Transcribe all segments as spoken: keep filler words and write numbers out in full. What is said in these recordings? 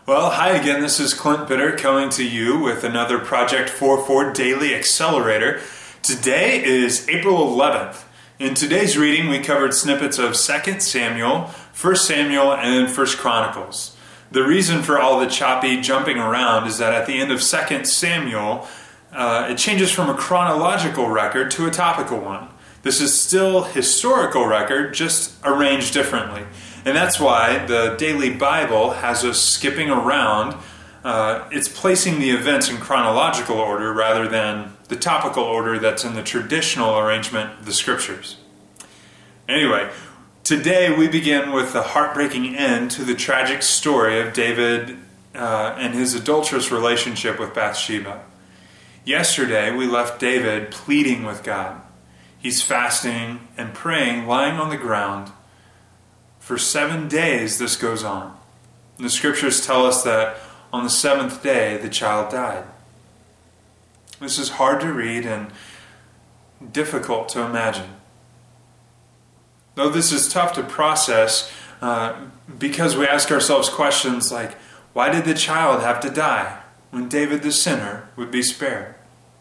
Well, hi again. This is Clint Bitter coming to you with another Project four four Daily Accelerator. Today is April eleventh. In today's reading, we covered snippets of Second Samuel, First Samuel, and First Chronicles. The reason for all the choppy jumping around is that at the end of Second Samuel, uh, it changes from a chronological record to a topical one. This is still historical record, just arranged differently. And that's why the Daily Bible has us skipping around. Uh, it's placing the events in chronological order rather than the topical order that's in the traditional arrangement of the Scriptures. Anyway, today we begin with the heartbreaking end to the tragic story of David uh, and his adulterous relationship with Bathsheba. Yesterday we left David pleading with God. He's fasting and praying, lying on the ground. For seven days this goes on. The Scriptures tell us that on the seventh day the child died. This is hard to read and difficult to imagine. Though this is tough to process uh, because we ask ourselves questions like, why did the child have to die when David the sinner would be spared?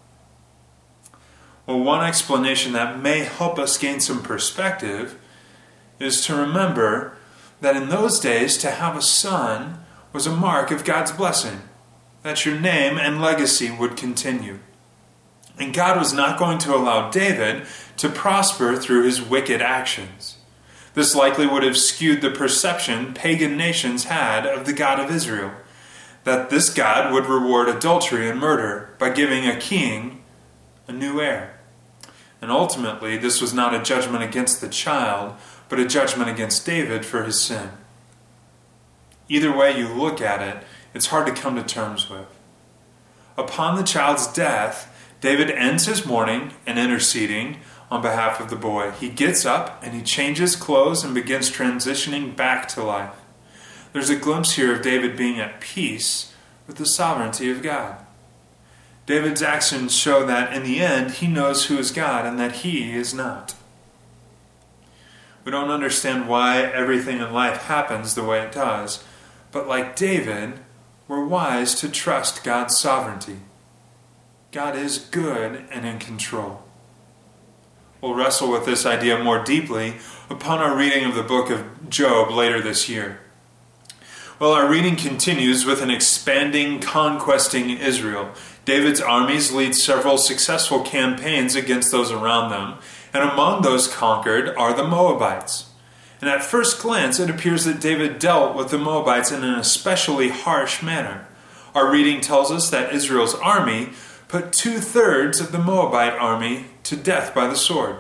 Well, one explanation that may help us gain some perspective is to remember that in those days to have a son was a mark of God's blessing, that your name and legacy would continue. And God was not going to allow David to prosper through his wicked actions. This likely would have skewed the perception pagan nations had of the God of Israel, that this God would reward adultery and murder by giving a king a new heir. And ultimately, this was not a judgment against the child, but a judgment against David for his sin. Either way you look at it, it's hard to come to terms with. Upon the child's death, David ends his mourning and interceding on behalf of the boy. He gets up and he changes clothes and begins transitioning back to life. There's a glimpse here of David being at peace with the sovereignty of God. David's actions show that in the end he knows who is God and that he is not. We don't understand why everything in life happens the way it does, but like David, we're wise to trust God's sovereignty. God is good and in control. We'll wrestle with this idea more deeply upon our reading of the book of Job later this year. Well, our reading continues with an expanding, conquesting Israel. David's armies lead several successful campaigns against those around them, and among those conquered are the Moabites. And at first glance, it appears that David dealt with the Moabites in an especially harsh manner. Our reading tells us that Israel's army put two-thirds of the Moabite army to death by the sword.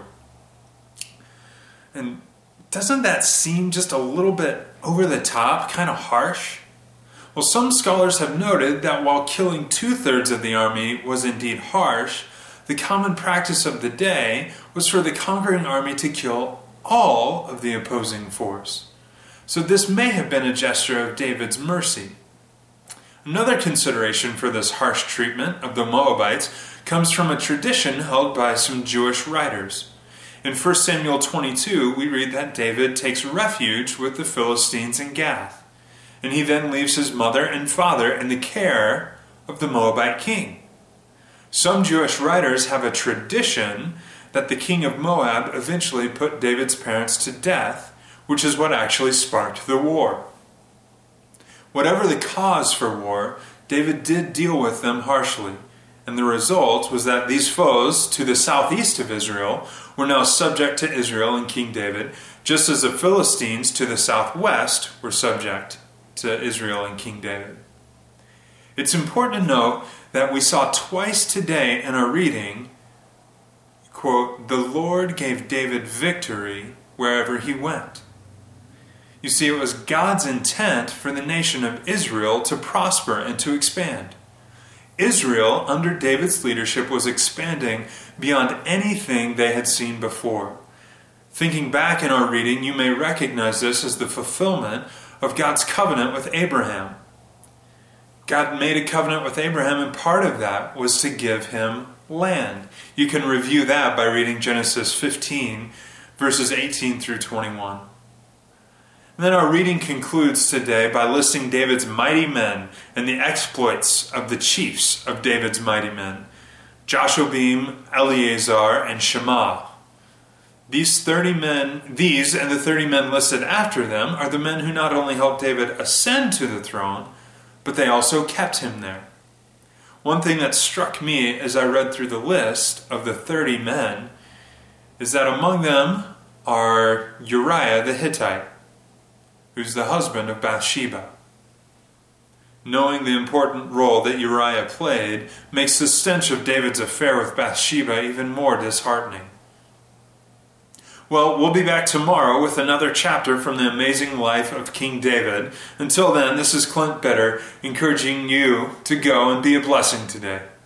And doesn't that seem just a little bit over the top, kind of harsh? Well, some scholars have noted that while killing two-thirds of the army was indeed harsh, the common practice of the day was for the conquering army to kill all of the opposing force. So this may have been a gesture of David's mercy. Another consideration for this harsh treatment of the Moabites comes from a tradition held by some Jewish writers. In First Samuel twenty-two, we read that David takes refuge with the Philistines in Gath, and he then leaves his mother and father in the care of the Moabite king. Some Jewish writers have a tradition that the king of Moab eventually put David's parents to death, which is what actually sparked the war. Whatever the cause for war, David did deal with them harshly, and the result was that these foes to the southeast of Israel were now subject to Israel and King David, just as the Philistines to the southwest were subject to Israel and King David. It's important to note that we saw twice today in our reading, quote, "The Lord gave David victory wherever he went." You see, it was God's intent for the nation of Israel to prosper and to expand. Israel, under David's leadership, was expanding beyond anything they had seen before. Thinking back in our reading, you may recognize this as the fulfillment of God's covenant with Abraham. God made a covenant with Abraham, and part of that was to give him land. You can review that by reading Genesis fifteen, verses eighteen through twenty-one. And then our reading concludes today by listing David's mighty men and the exploits of the chiefs of David's mighty men, Jashobim, Eleazar, and Shammah. These thirty men, these and the thirty men listed after them are the men who not only helped David ascend to the throne, but they also kept him there. One thing that struck me as I read through the list of the thirty men is that among them are Uriah the Hittite, who's the husband of Bathsheba. Knowing the important role that Uriah played makes the stench of David's affair with Bathsheba even more disheartening. Well, we'll be back tomorrow with another chapter from the amazing life of King David. Until then, this is Clint Bitter, encouraging you to go and be a blessing today.